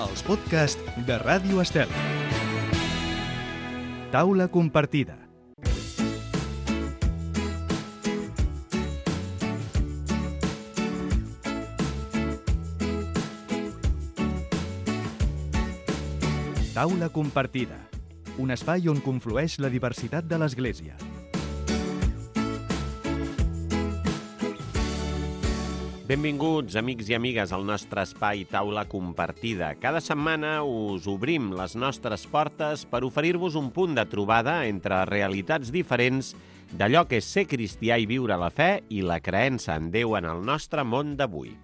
els podcasts de Ràdio Estel. Taula compartida. Taula compartida. Un espai on conflueix la diversitat de l'Església. Benvinguts, amics i amigues, al nostre espai Taula Compartida. Cada setmana us obrim les nostres portes per oferir-vos un punt de trobada entre realitats diferents d'allò que és ser cristià i viure la fe i la creença en Déu en el nostre món d'avui.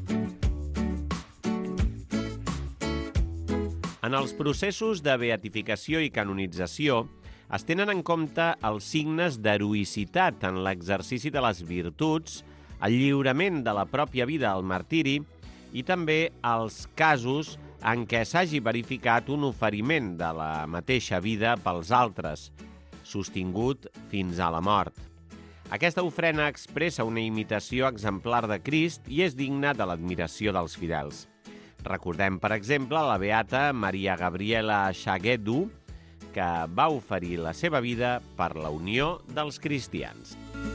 En els processos de beatificació i canonització es tenen en compte els signes d'heroïcitat en l'exercici de les virtuts, el lliurament de la pròpia vida al martiri i també els casos en què s'hagi verificat un oferiment de la mateixa vida pels altres, sostingut fins a la mort. Aquesta ofrena expressa una imitació exemplar de Crist i és digna de l'admiració dels fidels. Recordem, per exemple, la beata Maria Gabriela Shagedu, que va oferir la seva vida per la unió dels cristians.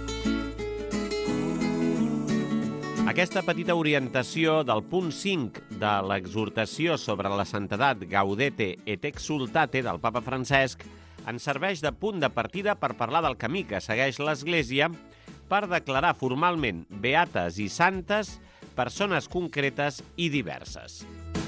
Aquesta petita orientació del punt 5 de l'exhortació sobre la santedat Gaudete et Exsultate del papa Francesc ens serveix de punt de partida per parlar del camí que segueix l'Església per declarar formalment beates i santes persones concretes i diverses.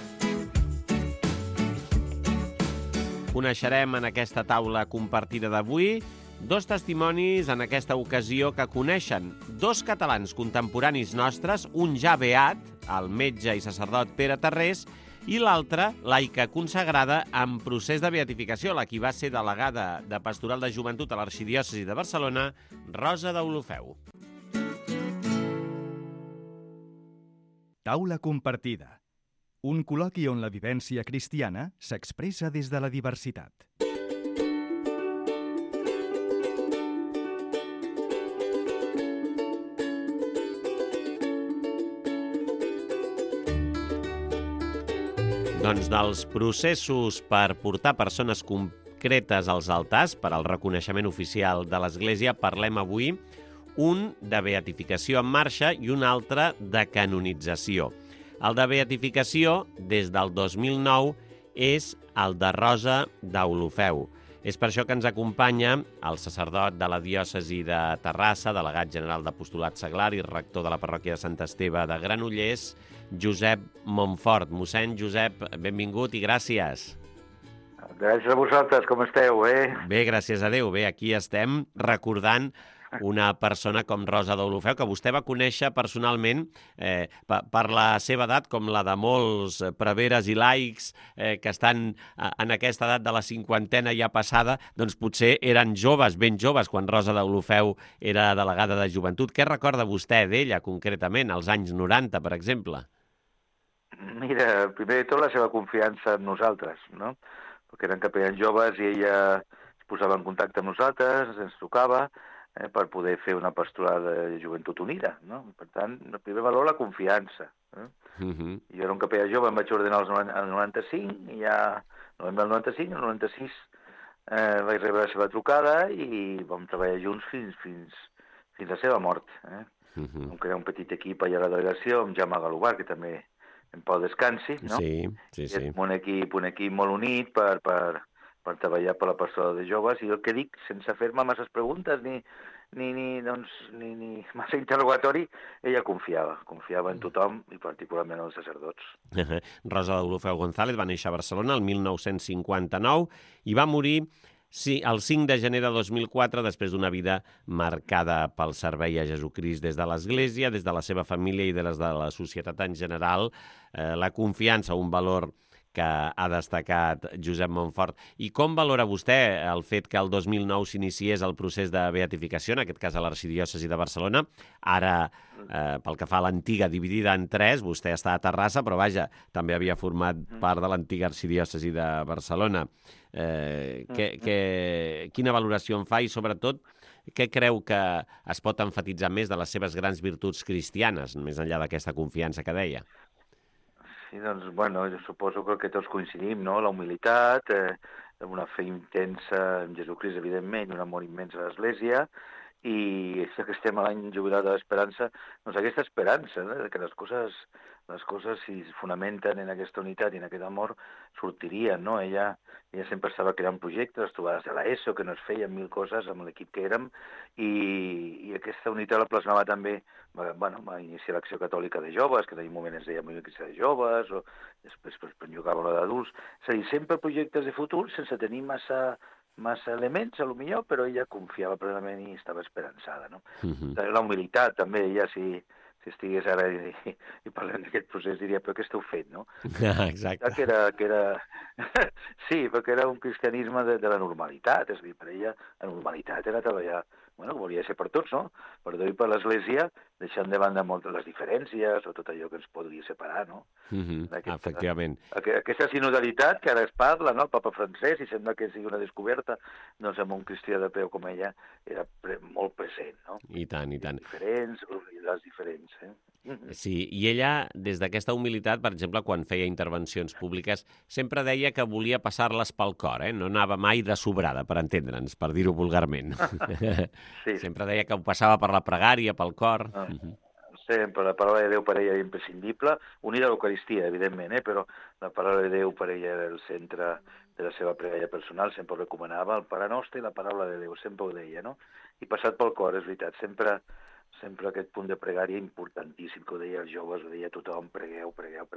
Coneixerem en aquesta taula compartida d'avui dos testimonis en aquesta ocasió que coneixen dos catalans contemporanis nostres, un ja beat, el metge i sacerdot Pere Tarrés, i l'altre, laica consagrada en procés de beatificació, la qui va ser delegada de Pastoral de Joventut a l'Arxidiòcesi de Barcelona, Rosa Deulofeu. Taula compartida. Un col·loqui on la vivència cristiana s'expressa des de la diversitat. Doncs dels processos per portar persones concretes als altars per al reconeixement oficial de l'Església parlem avui, un de beatificació en marxa i un altre de canonització. El de beatificació, des del 2009, és el de Rosa Deulofeu. És per això que ens acompanya el sacerdot de la diòcesi de Terrassa, delegat general d'Apostolat Seglar i rector de la parròquia de Sant Esteve de Granollers, Josep Montfort. Mossèn Josep, benvingut i gràcies. Gràcies a vosaltres, com esteu, Bé, gràcies a Déu. Bé, aquí estem recordant una persona com Rosa Deulofeu, que vostè va conèixer personalment per la seva edat, com la de molts preveres i laics que estan en aquesta edat de la cinquantena ja passada, doncs potser eren joves, ben joves, quan Rosa Deulofeu era delegada de joventut. Què recorda vostè d'ella, concretament, als anys 90, per exemple? Mira, primer de tot la seva confiança en nosaltres, no? Perquè eren capellans joves i ella es posava en contacte amb nosaltres, ens trucava, per poder fer una pastoral de joventut unida, no? Per tant, el primer valor, la confiança. Jo era un capellà jove, em vaig ordenar el 95, i ja novembre del 95, el 96 vaig rebre la seva trucada i vam treballar junts fins la seva mort. Vam crear un petit equip allà a la delegació amb Jaume Galobar, que també en pau descansi, no? Sí. És un equip molt unit per treballar per la pastoral de joves, i el que dic, sense fer-me masses preguntes ni massa interrogatori, ella confiava en tothom i particularment en els sacerdots. Rosa Deulofeu González va néixer a Barcelona el 1959 i va morir el 5 de gener de 2004, després d'una vida marcada pel servei a Jesucrist des de l'Església, des de la seva família i des de la societat en general. La confiança, un valor que ha destacat Josep Montfort. I com valora vostè el fet que el 2009 s'iniciés el procés de beatificació, en aquest cas a l'Arxidiòcesi de Barcelona? Ara, pel que fa a l'antiga dividida en 3, vostè està a Terrassa, però vaja, també havia format part de l'antiga Arxidiòcesi de Barcelona. Quina valoració en fa i, sobretot, què creu que es pot enfatitzar més de les seves grans virtuts cristianes, més enllà d'aquesta confiança que deia? Sí, doncs, bueno, jo suposo que tots coincidim, no? La humilitat, una fe intensa en Jesucrist, evidentment, un amor immens a l'Església, i ja que estem a l'any jubilat de l'Esperança, doncs aquesta esperança, que les coses, si es fonamenten en aquesta unitat i en aquest amor, sortirien, no? Ella sempre estava creant projectes, les trobades de l'ESO, que no es feien mil coses amb l'equip que érem, i aquesta unitat la plasmava també, va iniciar l'Acció Catòlica de Joves, que en aquell moment es deia Acció de Joves, o després jugava la d'adults. És a dir, sempre projectes de futur sense tenir massa elements, potser, però ella confiava plenament i estava esperançada, no? La humilitat, també, ella, si estigués ara i parlem d'aquest procés, diria, però què esteu fent, no? Exacte. Que era... Sí, perquè era un cristianisme de la normalitat, és a dir, per ella la normalitat era treballar, que volia ser per tots, no? Per Déu i per l'Església, deixant de banda moltes les diferències o tot allò que ens podria separar, no? Efectivament. Aquesta sinodalitat que ara es parla, no? El papa francès, i sembla que sigui una descoberta, doncs amb un cristià de peu com ella era molt present, no? I tant, i tant. Les diferents, Sí, i ella, des d'aquesta humilitat, per exemple, quan feia intervencions públiques, sempre deia que volia passar-les pel cor, no anava mai de sobrada, per entendre'ns, per dir-ho vulgarment. Sí. Sempre deia que ho passava per la pregària, pel cor. Sempre, la paraula de Déu per ella era imprescindible, unida a l'Eucaristia, evidentment, però la paraula de Déu per ella era el centre de la seva pregària personal, sempre ho recomanava, el Pare Nostre i la paraula de Déu, sempre ho deia, no? I passat pel cor, és veritat, sempre aquest punt de pregària importantíssim, que ho deia als joves, ho deia a tothom, pregueu.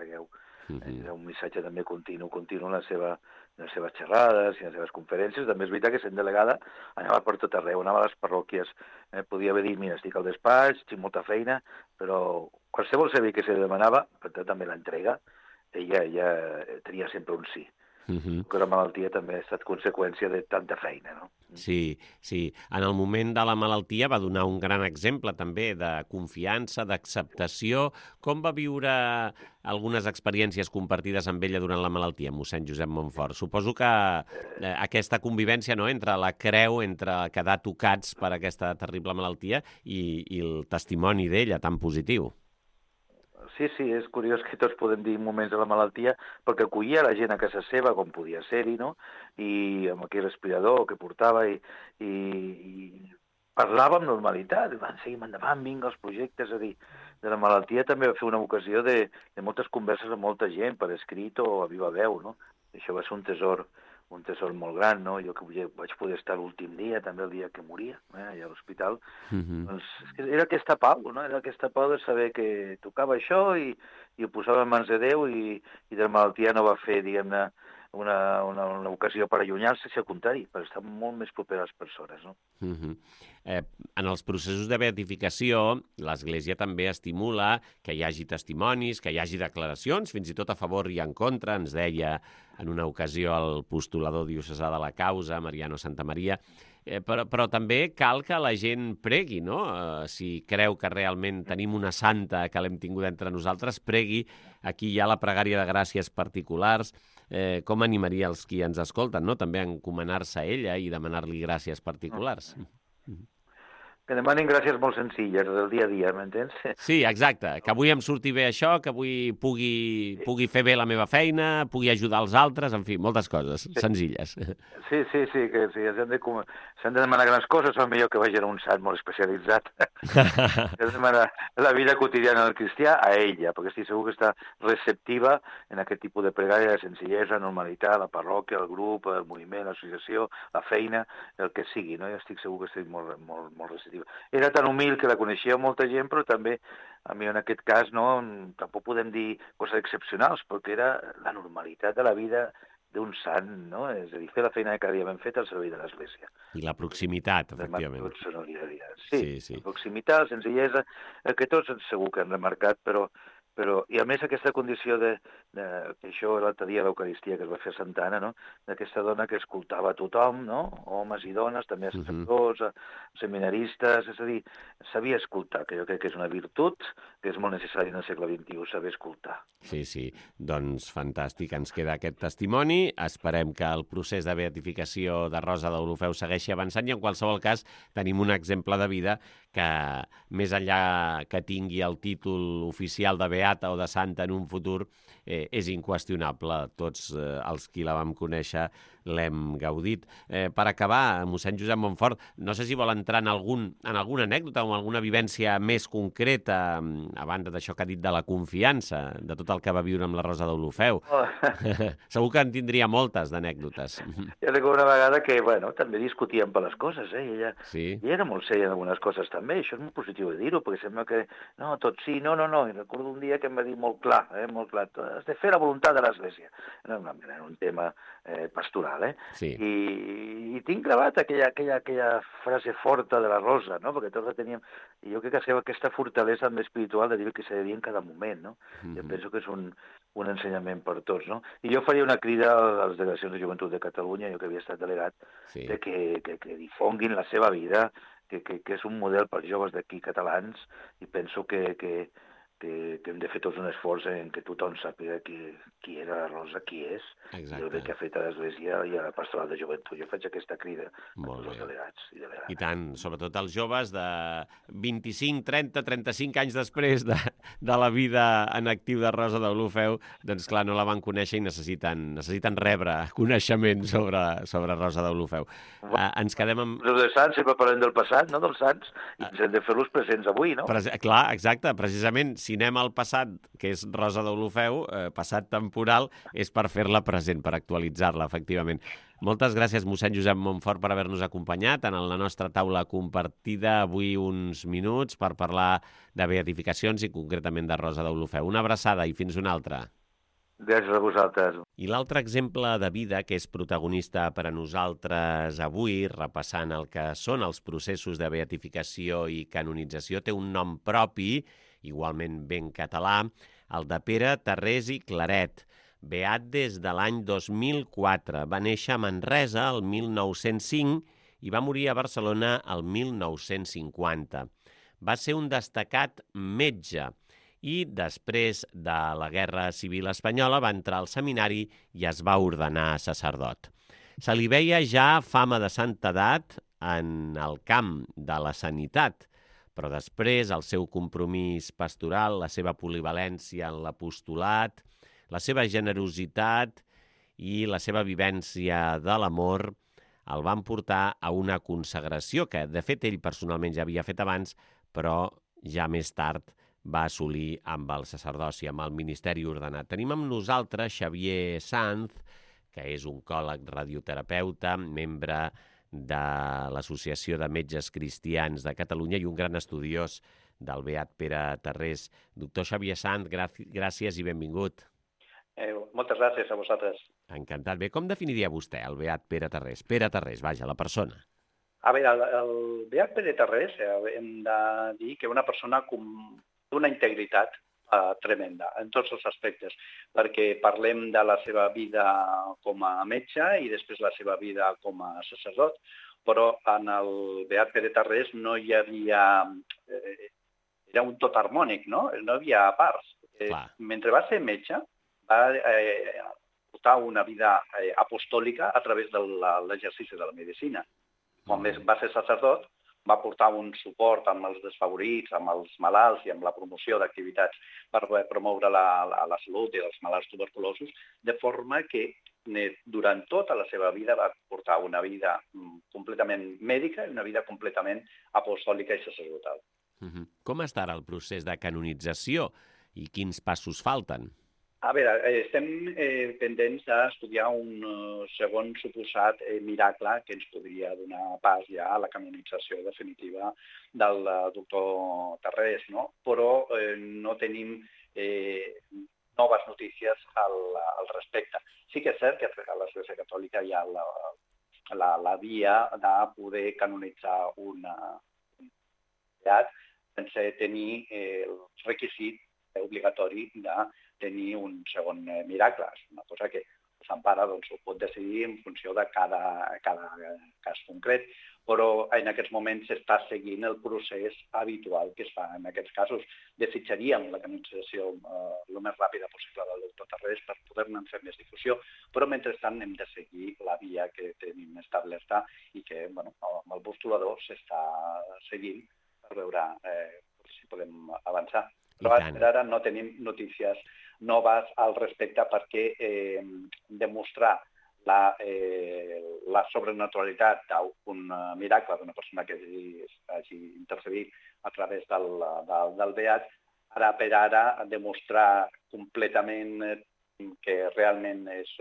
Era un missatge també continu en les seves xerrades i en les seves conferències. També és veritat que sent delegada anava per tot arreu, anava a les parròquies, podia haver dit, mira, estic al despatx, tinc molta feina, però qualsevol servei que se demanava, per tant també l'entrega, ella tenia sempre un sí. Que la malaltia també ha estat conseqüència de tanta feina, no? Sí. En el moment de la malaltia va donar un gran exemple també de confiança, d'acceptació. Com va viure algunes experiències compartides amb ella durant la malaltia, mossèn Josep Montfort? Suposo que aquesta convivència, no?, entre la creu, entre quedar tocats per aquesta terrible malaltia i el testimoni d'ella tan positiu. Sí, és curiós que tots podem dir moments de la malaltia, perquè acollia la gent a casa seva, com podia ser-hi, no? I amb aquell respirador que portava i parlava amb normalitat, seguim endavant, vinga, els projectes, és a dir, de la malaltia també va fer una ocasió de moltes converses amb molta gent, per escrit o a viva veu, no? I això va ser un tresor molt gran, no? Jo que vaig poder estar l'últim dia, també el dia que moria, allà a l'hospital. Doncs era aquesta pau, no? Era aquesta pau de saber que tocava això i ho posava en mans de Déu i de la malaltia no va fer, diguem-ne, una ocasió per allunyar-se, si al contrari, per estar molt més proper a les persones, no? En els processos de beatificació, l'Església també estimula que hi hagi testimonis, que hi hagi declaracions, fins i tot a favor i en contra. Ens deia en una ocasió el postulador diocesà de la causa, Mariano Santamaria, però també cal que la gent pregui, no? Si creu que realment tenim una santa que l'hem tingut entre nosaltres, pregui. Aquí hi ha la pregària de gràcies particulars. Com animaria els qui ens escolten, no?, també a encomanar-se a ella i demanar-li gràcies particulars? Que demanin gràcies molt senzilles, del dia a dia, m'entens? Sí, exacte, que avui em surti bé això, que avui pugui fer bé la meva feina, pugui ajudar els altres, en fi, moltes coses senzilles. Sí, que si s'han de demanar grans coses, és millor que vagin a un sant molt especialitzat. S'han de demanar la vida quotidiana del cristià a ella, perquè estic segur que està receptiva en aquest tipus de pregària, de senzillesa, normalitat, la parròquia, el grup, el moviment, l'associació, la feina, el que sigui, no? Jo estic segur que estic molt receptiva. Era tan humil que la coneixia molta gent, però també, a mi en aquest cas, no, tampoc podem dir coses excepcionals, perquè era la normalitat de la vida d'un sant, no? És a dir, fer la feina que cada dia ben feta al servei de l'Església. I la proximitat, efectivament. Sí, la proximitat, la senzillesa, que tots segur que han remarcat, però i a més aquesta condició que això l'altre dia a l'Eucaristia que es va fer a Santa Anna, no? D'aquesta dona que escoltava a tothom, no? Homes i dones, també sacerdots, seminaristes, és a dir, sabia escoltar, que jo crec que és una virtut que és molt necessària en el segle XXI, saber escoltar. Sí, doncs fantàstic, ens queda aquest testimoni, esperem que el procés de beatificació de Rosa d'Olofeu segueixi avançant i en qualsevol cas tenim un exemple de vida que més enllà que tingui el títol oficial de beata o de santa en un futur, és inqüestionable. Tots els qui la vam conèixer l'hem gaudit. Per acabar, mossèn Josep Montfort, no sé si vol entrar en alguna anècdota o en alguna vivència més concreta, a banda d'això que ha dit de la confiança, de tot el que va viure amb la Rosa d'Olofeu. Segur que en tindria moltes d'anècdotes. Jo recordo una vegada que, bueno, també discutíem per les coses, Ella era molt sèria en algunes coses també, això és molt positiu de dir-ho, perquè sembla que, no, tot sí, no. I recordo un dia que em va dir molt clar, has de fer la voluntat de l'Església. Era un tema pastoral, Sí. I tinc gravat aquella frase forta de la Rosa, no? Perquè tots la teníem, i jo crec que aquesta fortalesa també espiritual de dir el que s'ha de dir en cada moment, no? Jo penso que és un ensenyament per tots, no? I jo faria una crida a les delegacions de Joventut de Catalunya, jo que havia estat delegat, de que difonguin la seva vida, que és un model per joves d'aquí catalans, i penso que hem de fer tots un esforç en que tothom sàpiga qui era la Rosa, qui és, i el bé que ha fet a l'Església i a la Pastoral de Joventut. Jo faig aquesta crida a tots els delegats i delegades. I tant, sobretot els joves de 25, 30, 35 anys després de la vida en actiu de Rosa d'Olofeu, doncs clar, no la van conèixer i necessiten rebre coneixement sobre Rosa d'Olofeu. Ens quedem amb... Els de Sants sempre parlem del passat, no dels Sants, i ens hem de fer-los presents avui, no? Clar, exacte, precisament, si anem al passat, que és Rosa d'Olofeu, passat temporal, és per fer-la present, per actualitzar-la, efectivament. Moltes gràcies, mossèn Josep Montfort, per haver-nos acompanyat en la nostra taula compartida avui uns minuts per parlar de beatificacions i concretament de Rosa d'Olofeu. Una abraçada i fins una altra. Gràcies a vosaltres. I l'altre exemple de vida que és protagonista per a nosaltres avui, repassant el que són els processos de beatificació i canonització, té un nom propi, igualment ben català, el de Pere Tarrés i Claret, beat des de l'any 2004. Va néixer a Manresa el 1905 i va morir a Barcelona el 1950. Va ser un destacat metge i després de la Guerra Civil Espanyola va entrar al seminari i es va ordenar sacerdot. Se li veia ja fama de santedat en el camp de la sanitat, però després el seu compromís pastoral, la seva polivalència en l'apostolat, la seva generositat i la seva vivència de l'amor el van portar a una consagració que, de fet, ell personalment ja havia fet abans, però ja més tard va assolir amb el sacerdoci, amb el ministeri ordenat. Tenim amb nosaltres Xavier Sanz, que és oncòleg radioterapeuta, membre de l'Associació de Metges Cristians de Catalunya i un gran estudiós del beat Pere Tarrés. Doctor Xavier Sanz, gràcies i benvingut. Moltes gràcies a vosaltres. Encantat. Bé, com definiria vostè el beat Pere Tarrés? Pere Tarrés, vaja, la persona. A veure, el beat Pere Tarrés hem de dir que una persona d'una integritat tremenda en tots els aspectes, perquè parlem de la seva vida com a metge i després la seva vida com a sacerdot, però en el beat Pere Tarrés no hi havia... Era un tot harmònic, no? No hi havia parts. Mentre va ser metge, va portar una vida apostòlica a través de l'exercici de la medicina. Quan va ser sacerdot, va portar un suport amb els desfavorits, amb els malalts i amb la promoció d'activitats per promoure la salut dels malalts tuberculosos, de forma que durant tota la seva vida va portar una vida completament mèdica i una vida completament apostòlica i sacerdotal. Com està ara el procés de canonització i quins passos falten? A veure, estem pendents d'estudiar un segon suposat miracle que ens podria donar pas ja a la canonització definitiva del doctor Tarrés, no? Però no tenim noves notícies al respecte. Sí que és cert que a l'Església Catòlica hi ha la via de poder canonitzar un beat sense tenir el requisit obligatori de tenir un segon miracle. És una cosa que s'empara, doncs, ho pot decidir en funció de cada cas concret, però en aquests moments s'està seguint el procés habitual que es fa en aquests casos. Desitjaríem la canonització el més ràpida possible del doctor Tarrés per poder-ne fer més difusió, però mentrestant hem de seguir la via que tenim establerta i que amb el postulador s'està seguint per veure si podem avançar. Però ara no tenim notícies noves al respecte perquè demostrar la sobrenaturalitat d'un miracle d'una persona que hagi intercedit a través del Beat, ara per ara demostrar completament que realment és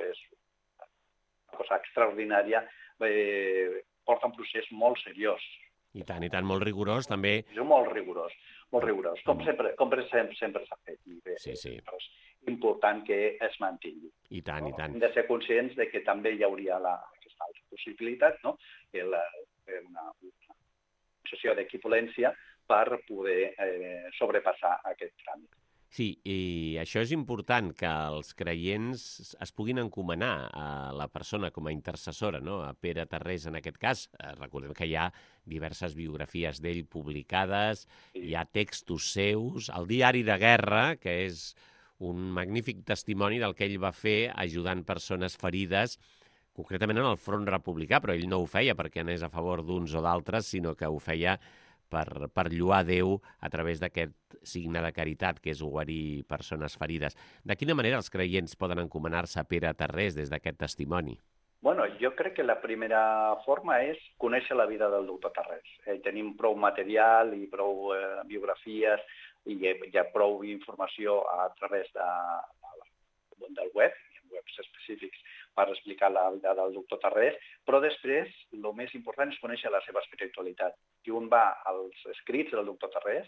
una cosa extraordinària, porta un procés molt seriós. I tant, molt rigorós també. És molt rigorós, com sempre s'ha fet. Sí. És important que es mantingui. I tant. Hem de ser conscients de que també hi hauria aquesta altra possibilitat, no? Que una sessió d'equivalència per poder sobrepassar aquest tràmit. Sí, i això és important, que els creients es puguin encomanar a la persona com a intercessora, no? A Pere Tarrés, en aquest cas. Recordem que hi ha diverses biografies d'ell publicades, hi ha textos seus, el diari de guerra, que és un magnífic testimoni del que ell va fer ajudant persones ferides, concretament en el front republicà, però ell no ho feia perquè anés a favor d'uns o d'altres, sinó que ho feia per lloar Déu a través d'aquest signe de caritat, que és guarir persones ferides. De quina manera els creients poden encomanar-se a Pere Tarrés des d'aquest testimoni? Bueno, jo crec que la primera forma és conèixer la vida del doctor Tarrés. Tenim prou material i prou biografies i hi ha prou informació a través del web, webs específics per explicar la vida del doctor Tarrés, però després el més important és conèixer la seva espiritualitat. Si un va als escrits del doctor Tarrés,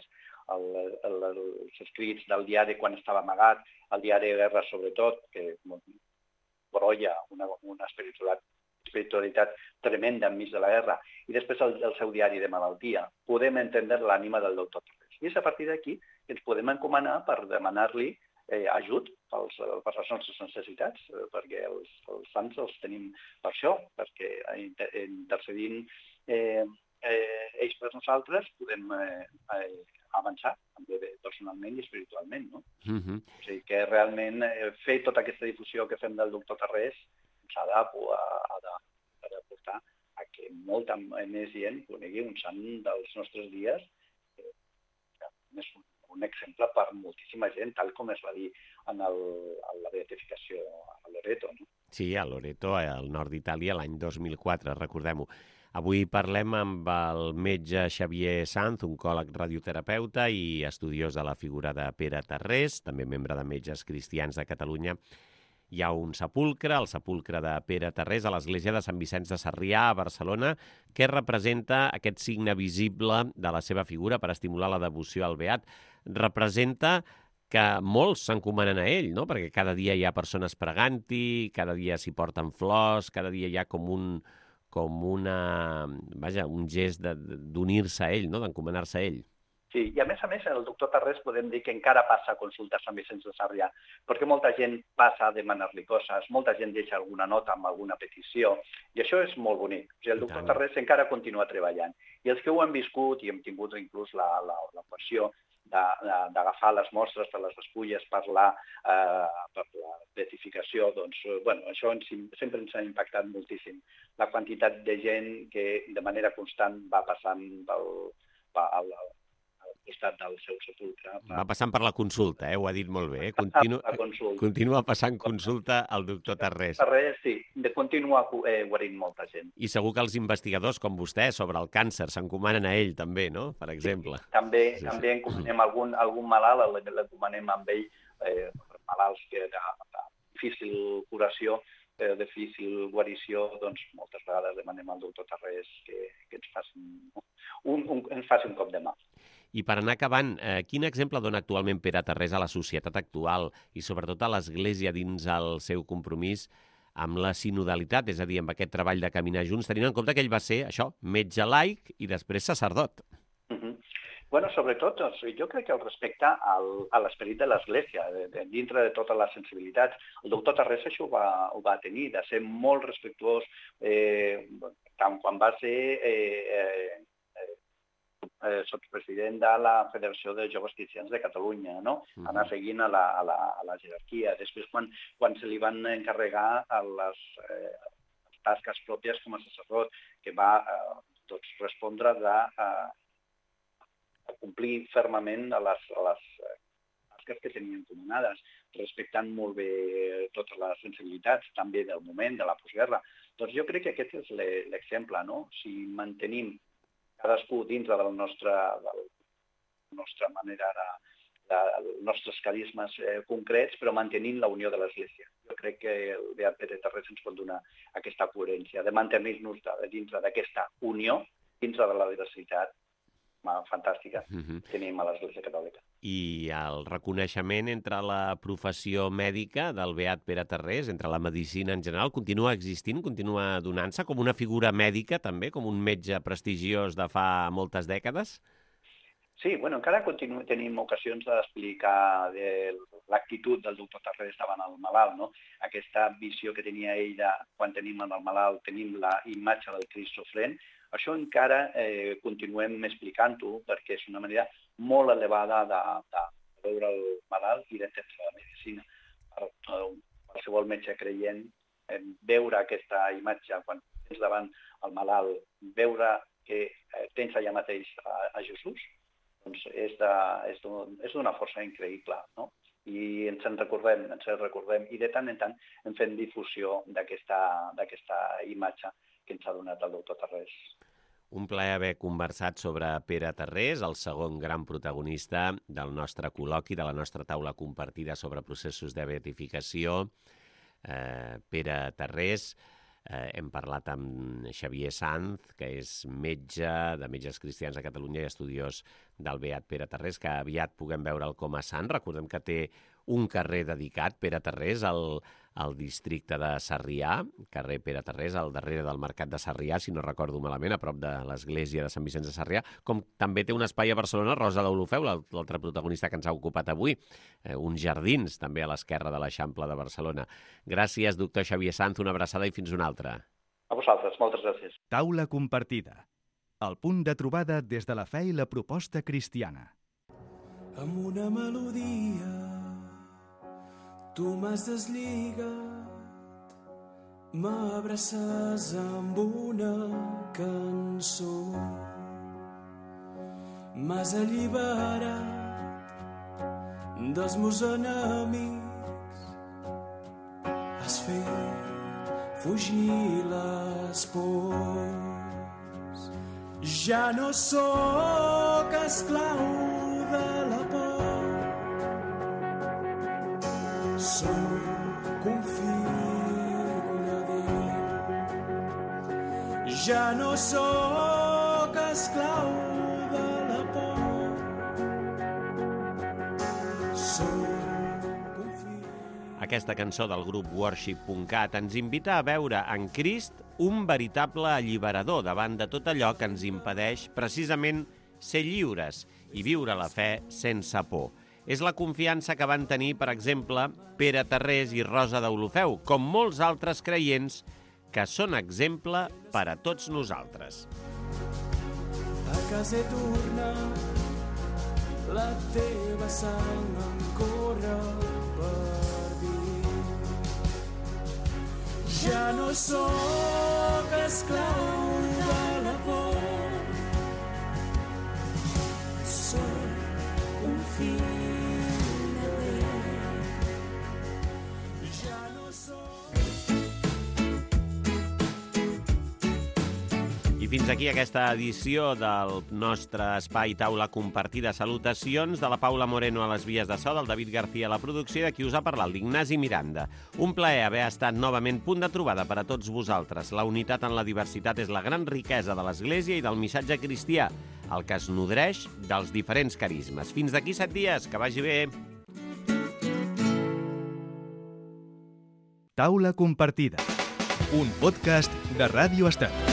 els escrits del diari quan estava amagat, el diari de guerra sobretot, que brolla una espiritualitat tremenda enmig de la guerra, i després el seu diari de malaltia, podem entendre l'ànima del doctor Tarrés. I és a partir d'aquí que ens podem encomanar per demanar-li ajut per les nostres necessitats, perquè els sants els tenim per això, perquè intercedint ells per nosaltres podem avançar també personalment i espiritualment, no? O sigui que realment fer tota aquesta difusió que fem del doctor Tarrés s'ha de portar a que molta més gent conegui un sant dels nostres dies, és un exemple per moltíssima gent, tal com es va dir en la beatificació a Loreto. No? Sí, a Loreto, al nord d'Itàlia, l'any 2004, recordem-ho. Avui parlem amb el metge Xavier Sanz, oncòleg radioterapeuta i estudiós de la figura de Pere Tarrés, també membre de Metges Cristians de Catalunya. Hi ha un sepulcre, el sepulcre de Pere Tarrés, a l'església de Sant Vicenç de Sarrià, a Barcelona, que representa aquest signe visible de la seva figura per estimular la devoció al Beat. Representa que molts s'encomanen a ell, no? Perquè cada dia hi ha persones pregant-hi, cada dia s'hi porten flors, cada dia hi ha un gest d'unir-se a ell, no? D'encomanar-se a ell. Sí, i a més, el doctor Tarrés podem dir que encara passa a consultar a Sant Vicenç de Sarrià, perquè molta gent passa a demanar-li coses, molta gent deixa alguna nota amb alguna petició, i això és molt bonic. O sigui, el doctor Tarrés encara continua treballant. I els que ho hem viscut, i hem tingut inclús l'ocasió d'agafar les mostres de les despulles per la beatificació, doncs, això sempre ens ha impactat moltíssim. La quantitat de gent que de manera constant va passant al costat del seu sepulcre. Va passant per la consulta, ho ha dit molt bé. Continua passant consulta al doctor Tarrés. Tarrés, sí, continua guarint molta gent. I segur que els investigadors com vostè sobre el càncer s'encomanen a ell també, no? Per exemple. Sí, també encomanem algun malalt, l'encomanem amb ell, malalts que de difícil curació, de difícil guarició, doncs moltes vegades demanem al doctor Tarrés que ens faci un cop de mà. I per anar acabant, quin exemple dona actualment Pere Tarrés a la societat actual i sobretot a l'Església dins el seu compromís amb la sinodalitat, és a dir, amb aquest treball de caminar junts, tenint en compte que ell va ser, això, metge laic i després sacerdot? Sobretot, jo crec que el respecte a l'esperit de l'Església, dintre de totes les sensibilitats. El doctor Tarrés això ho va tenir, de ser molt respectuós, tant quan va ser sotspresident de la Federació de Joves Cristians de Catalunya, no? Anar seguint a la jerarquia. Després, quan se li van encarregar les tasques pròpies com a sacerdot, que va respondre a complir fermament a les tasques que tenien comunades, respectant molt bé totes les sensibilitats, també del moment, de la postguerra. Doncs jo crec que aquest és l'exemple, no? Si mantenim cadascú dintre de la nostra manera dels nostres carismes concrets, però mantenint la unió de l'Església. Jo crec que el Beat Pere Tarrés ens pot donar aquesta coherència de mantenir-nos dintre d'aquesta unió, dintre de la diversitat fantàstica que tenim a l'Església Catòlica. I el reconeixement entre la professió mèdica del Beat Pere Tarrés, entre la medicina en general, continua existint, continua donant-se com una figura mèdica també, com un metge prestigiós de fa moltes dècades? Sí, encara tenim ocasions d'explicar l'actitud del doctor Tarrés davant el malalt, no? Aquesta visió que tenia ell quan tenim el malalt, tenim la imatge del Crist sofrent. Això encara continuem explicant-ho perquè és una manera molt elevada de veure el malalt i d'entendre la medicina. Qualsevol metge creient, veure aquesta imatge quan tens davant el malalt, veure que tens allà mateix a Jesús, doncs és d'una força increïble, no? I ens en recordem, i de tant en tant en fem difusió d'aquesta imatge que ens ha donat el doctor Tarrés. Un plaer haver conversat sobre Pere Tarrés, el segon gran protagonista del nostre col·loqui, de la nostra taula compartida sobre processos de beatificació. Pere Tarrés, hem parlat amb Xavier Sanz, que és metge de Metges Cristians a Catalunya i estudiós del Beat Pere Tarrés, que aviat puguem veure'l com a sant. Recordem que té un carrer dedicat, Pere Tarrés, al districte de Sarrià, carrer Pere Tarrés, al darrere del Mercat de Sarrià, si no recordo malament, a prop de l'església de Sant Vicenç de Sarrià, com també té un espai a Barcelona, Rosa d'Olofeu, l'altre protagonista que ens ha ocupat avui, uns jardins també a l'esquerra de l'Eixample de Barcelona. Gràcies, doctor Xavier Sanz, una abraçada i fins una altra. A vosaltres, moltes gràcies. Taula compartida. El punt de trobada des de la fe i la proposta cristiana. Amb una melodia tu m'has deslligat, m'abraces amb una cançó, m'has alliberat dels meus enemics, has fet fugir les pors. Ja no sóc esclau de la por, soc un fill de Déu. Ja no sóc esclau de la por, soc un fill. Aquesta cançó del grup Worship.cat ens invita a veure en Crist un veritable alliberador davant de tot allò que ens impedeix precisament ser lliures i viure la fe sense por. És la confiança que van tenir, per exemple, Pere Tarrés i Rosa d'Olofeu, com molts altres creients que són exemple per a tots nosaltres. A casa he tornat, la teva sang em corre per dins. Ja no sóc esclau de la por, soc un fill. Fins aquí aquesta edició del nostre espai Taula Compartida. Salutacions de la Paula Moreno a les vies de so, del David García a la producció i de qui us ha parlat, l'Ignasi Miranda. Un plaer haver estat novament punt de trobada per a tots vosaltres. La unitat en la diversitat és la gran riquesa de l'Església i del missatge cristià, el que es nodreix dels diferents carismes. Fins d'aquí 7 dies, que vagi bé! Taula Compartida, un podcast de Ràdio Estat.